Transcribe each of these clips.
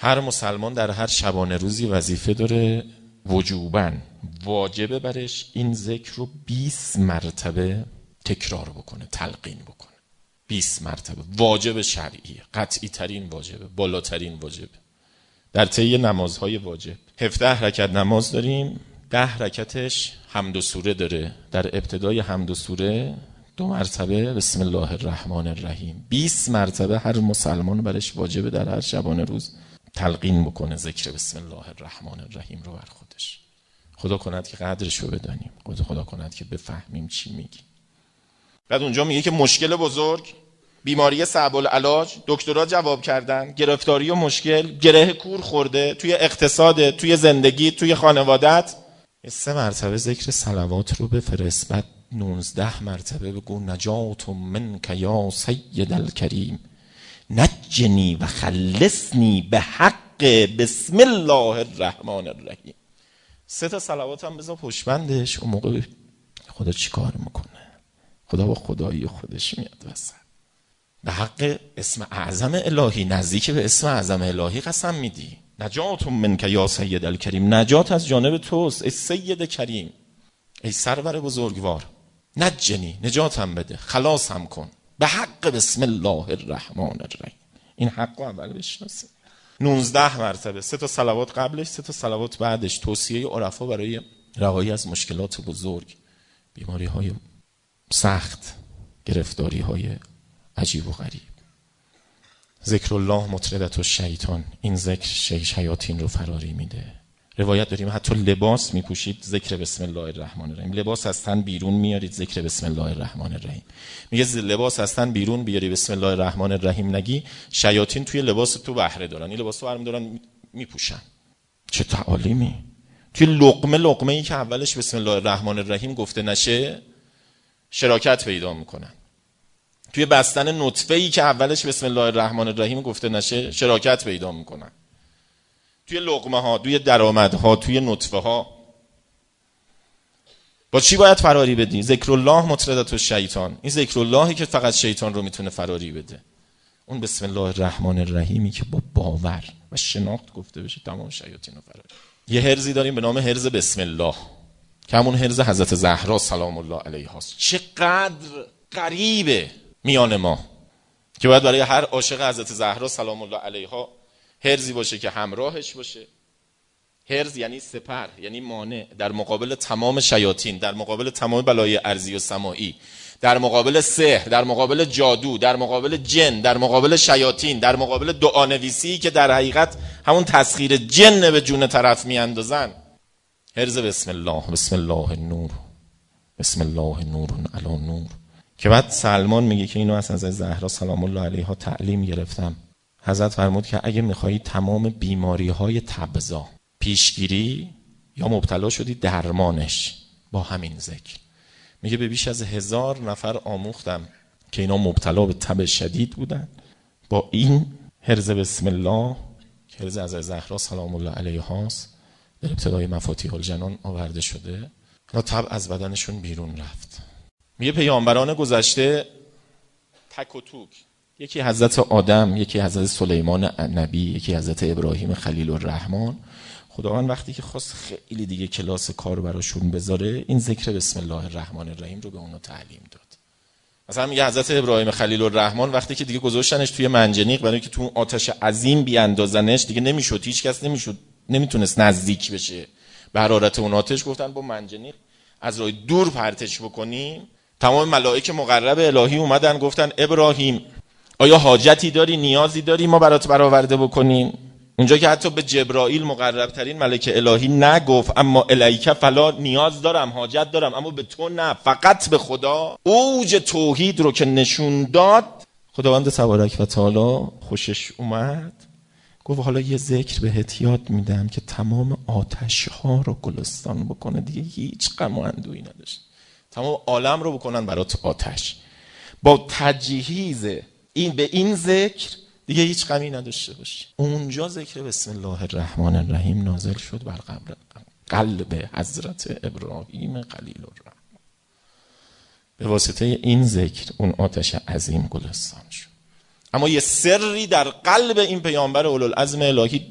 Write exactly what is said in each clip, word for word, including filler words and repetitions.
هر مسلمان در هر شبانه روزی وظیفه داره وجوباً واجبه برش این ذکر رو بیست مرتبه تکرار بکنه، تلقین بکنه. بیست مرتبه واجب شرعیه، قطعی ترین واجبه، بالاترین واجبه در طی نمازهای واجب. هفده رکعت نماز داریم، ده رکعتش حمد و سوره داره. در ابتدای حمد و سوره دو مرتبه بسم الله الرحمن الرحیم. بیست مرتبه هر مسلمان برش واجبه در هر شبانه روز تلقین بکنه ذکر بسم الله الرحمن الرحیم رو بر خودش. خدا کند که قدرش رو بدانیم، خدا خدا کند که بفهمیم چی میگی. بعد اونجا میگه که مشکل بزرگ، بیماری صعب العلاج، دکترها جواب کردن، گرفتاری و مشکل، گره کور خورده توی اقتصاد، توی زندگی، توی خانوادت، سه مرتبه ذکر صلوات رو بفرست. بعد نوزده مرتبه بگو نجات منک یا سید الکریم، نجنی و خلصنی به حق بسم الله الرحمن الرحیم. سه تا صلوات هم بذار پشتبندش. اون موقع خدا چی کار میکنه؟ خدا با خدایی خودش میاد وسط. به حق اسم اعظم الهی، نزدیک به اسم اعظم الهی قسم میدی. نجات منک یا سید الکریم، نجات از جانب توست ای سید کریم، ای سرور بزرگوار. نجنی، نجاتم بده، خلاصم کن به حق بسم الله الرحمن الرحیم. این حق رو اول بشناسه. نوزده مرتبه، سه تا صلوات قبلش، سه تا صلوات بعدش، توصیه عرفا برای رهایی از مشکلات بزرگ، بیماری های سخت، گرفتاری های عجیب و غریب. ذکر الله مطردت الشیطان، این ذکر شیاطین رو فراری میده. روایت داریم حتی لباس میپوشید ذکر بسم الله الرحمن الرحیم. لباس از تن بیرون میارید ذکر بسم الله الرحمن الرحیم. میگه لباس از تن بیرون بیاری بسم الله الرحمن الرحیم نگی، شیاطین توی لباس تو بهره دارن، این لباس رو برمی دارن میپوشن. چه تعالیمی! توی لقمه لقمه ای که اولش بسم الله الرحمن الرحیم گفته نشه شراکت پیدا میکنن. توی بستن نطفه ای که اولش بسم الله الرحمن الرحیم گفته نشه شراکت پیدا میکنن. توی لقمه ها، توی درآمدها، توی نطفه ها. با چی باید فراری بدی؟ ذکر الله مطردت الشیطان. این ذکر اللهی که فقط شیطان رو میتونه فراری بده. اون بسم الله الرحمن الرحیمی که با باور و شناخت گفته بشه تمام شیاطین رو فراری. یه هرزی داریم به نام هرز بسم الله که همون هرز حضرت زهرا سلام الله علیها است. چقدر غریبه میان ما که باید برای هر عاشق حضرت زهرا سلام الله علیها هرزی باشه که همراهش باشه. هرز یعنی سپر، یعنی مانع در مقابل تمام شیاطین، در مقابل تمام بلای ارضی و سماعی، در مقابل سحر، در مقابل جادو، در مقابل جن، در مقابل شیاطین، در مقابل دعانویسی که در حقیقت همون تسخیر جن به جون طرف میاندازن. هرز بسم الله، بسم الله النور، بسم الله نور علی نور. که بعد سلمان میگه که اینو از حضرت زهرا سلام الله علیها تعلیم گرفتم. حضرت فرمود که اگه میخوایی تمام بیماری های تبضا پیشگیری یا مبتلا شدی درمانش با همین ذکر. میگه به بیش از هزار نفر آموختم که اینا مبتلا به تب شدید بودن، با این هرز بسم الله که هرز از زهرا سلام الله علیها است در ابتدای مفاتیح الجنان آورده شده و تب از بدنشون بیرون رفت. میگه پیامبران گذشته تک و توک، یکی حضرت آدم، یکی حضرت سلیمان نبی، یکی حضرت ابراهیم خلیل الرحمن، خداوند وقتی که خواست خیلی دیگه کلاس کار براشون بذاره این ذکر بسم الله الرحمن الرحیم رو به اونا تعلیم داد. مثلا میگه حضرت ابراهیم خلیل الرحمن وقتی که دیگه گذاشتنش توی منجنیق برای که تو اون آتش عظیم بیاندازنش، دیگه نمیشد، هیچ کس نمیشد نمیتونست نزدیک بشه به حرارت اون آتش. گفتن با منجنیق از راه دور پرتش بکنیم. تمام ملائکه مقرب الهی اومدن گفتن ابراهیم آیا حاجتی داری، نیازی داری ما برات برآورده بکنیم؟ اونجا که حتی به جبرائیل مقرب ترین ملک الهی نگفت اما الیک فلا، نیاز دارم، حاجت دارم، اما به تو نه، فقط به خدا. اوج توحید رو که نشون داد خداوند تبارک و تعالی خوشش اومد، گفت حالا یه ذکر بهت یاد میدم که تمام آتش ها رو گلستان بکنه، دیگه هیچ غم و اندوهی نداشت، تمام عالم رو بکنن برات آتش. با تجهیز این به این ذکر دیگه هیچ غمی نداشته باشی. اونجا ذکر بسم الله الرحمن الرحیم نازل شد بر قلب حضرت ابراهیم خلیل الرحمن. به واسطه این ذکر اون آتش عظیم گلستان شد. اما یه سری در قلب این پیامبر اولوالعزم الهی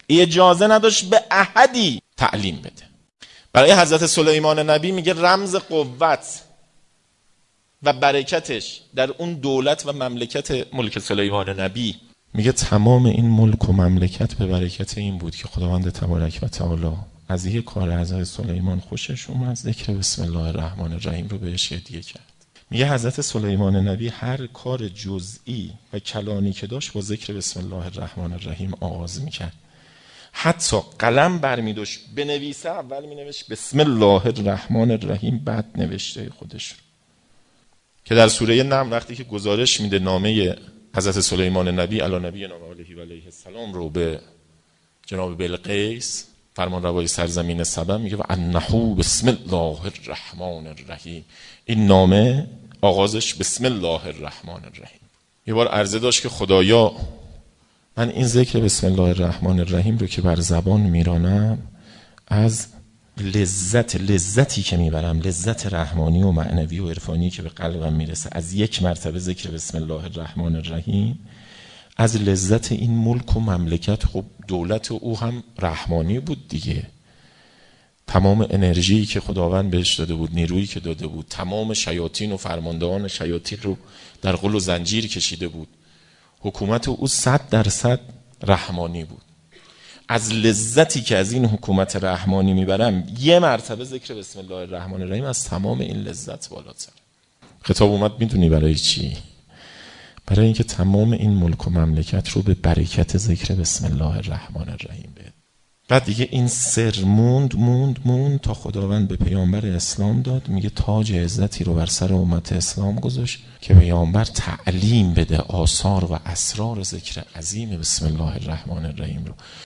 اجازه نداشت به احدی تعلیم بده. برای حضرت سلیمان نبی میگه رمز قوت و برکتش در اون دولت و مملکت ملک سلیمان نبی، میگه تمام این ملک و مملکت به برکت این بود که خداوند تبارک و تعالی از یه کار حضرت سلیمان خوشش اومد، ذکر بسم الله الرحمن الرحیم رو بهش هدیه کرد. میگه حضرت سلیمان نبی هر کار جزئی و کلانی که داشت با ذکر بسم الله الرحمن الرحیم آغاز میکرد. حتی قلم برمیداشت بنویسه اول مینوشت بسم الله الرحمن الرحیم، بعد نوشته خودش رو، که در سوره نمل وقتی که گزارش میده نامه حضرت سلیمان نبی علی نبی نام علیه و علیه السلام رو به جناب بلقیس فرمان روای سرزمین سبا، میگه و انحو بسم الله الرحمن الرحیم. این نامه آغازش بسم الله الرحمن الرحیم. یه بار عرضه داشت که خدایا من این ذکر بسم الله الرحمن الرحیم رو که بر زبان میرانم، از لذت لذتی که میبرم، لذت رحمانی و معنوی و عرفانی که به قلبم میرسه از یک مرتبه ذکر بسم الله الرحمن الرحیم، از لذت این ملک و مملکت. خب دولت او هم رحمانی بود دیگه، تمام انرژی که خداوند بهش داده بود، نیرویی که داده بود، تمام شیاطین و فرماندهان شیاطین رو در غل و زنجیر کشیده بود. حکومت او صد درصد رحمانی بود. از لذتی که از این حکومت رحمانی میبرم یه مرتبه ذکر بسم الله الرحمن الرحیم از تمام این لذت بالاتر. خطاب اومد میدونی برای چی؟ برای اینکه تمام این ملک و مملکت رو به برکت ذکر بسم الله الرحمن الرحیم بده. بعد دیگه این سر موند موند موند تا خداوند به پیامبر اسلام داد. میگه تاج عزتی رو بر سر امت اسلام گذاشت که پیامبر تعلیم بده آثار و اسرار ذکر عظیم بسم الله الرحمن الرحیم رو.